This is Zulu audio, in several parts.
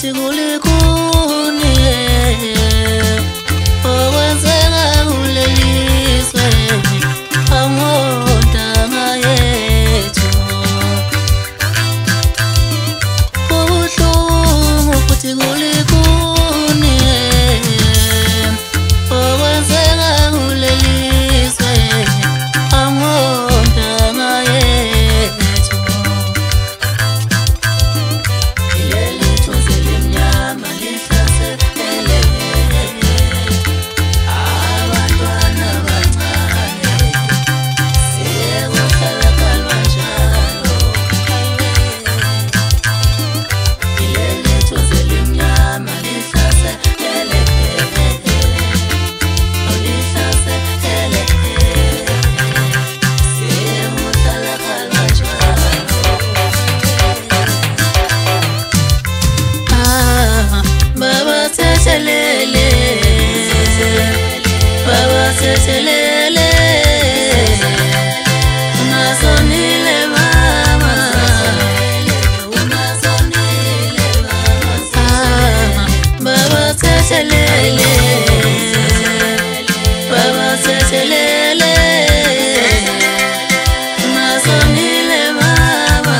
futhi kulikhuni okwenzeka kuleliswe angondanga yethu kubuhlungu futhi kulikhuni okwenzeka kuleliswe angondanga yethu ileli thozi limnyama lihlasele abantwana abancane sekuhlala kalwanjalo ileli thozi limnyama lihlasele Baba seselele unasonile mama Baba seselele Baba seselele unasonile mama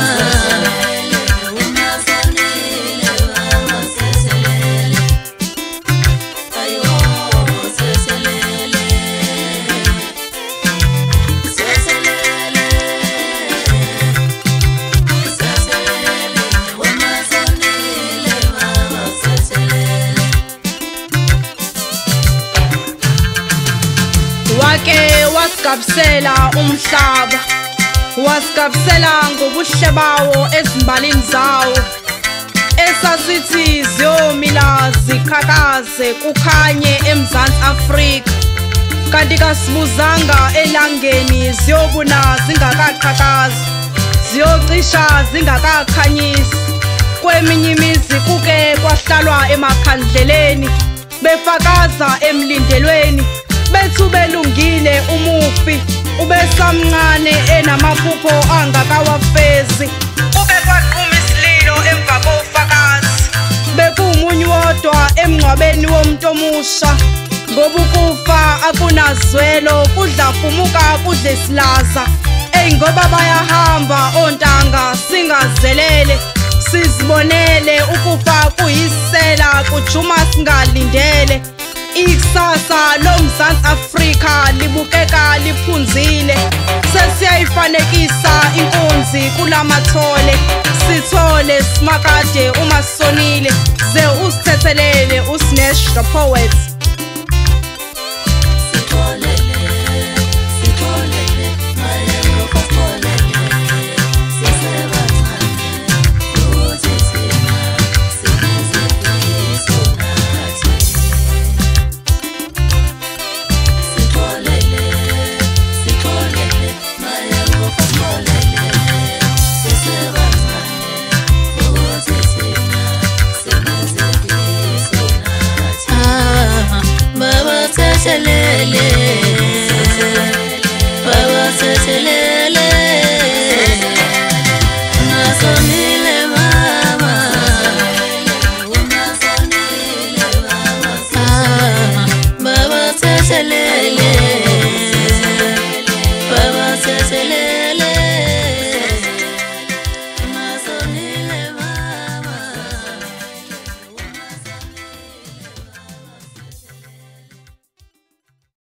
wake wasigabisela umhlaba wasigabisela ngobuhle bawo ezimbalini zawo esasithi ziyomila zikhakaze kukhanye eMzansi Afrika kanti kasibuzanga elangeni ziyobuna zingakaqhakazi ziyocisha zingakakhanyisi kweminye imizi kuke kwahlalwa emakhandleleni befakaza emlindelweni bethu belungile umufi ubesamncane enamaphupho angakawafezi ube kwaqhuma isililo emva kofakazi bekumunye wodwa emngcwabeni womuntu omusha ngoba ukufa akunazwelo kudla fumuka kudle isilaza ngoba bayahamba ontanga singazelele sizibonele ukufa kuyisela kujuma singalindele ikusasa loMzansi Afrika libukeka liphunzile sesiyayifanekisa inkunzi kulamathole sithole simakade uma sonile ze usithethelele uSnash the poet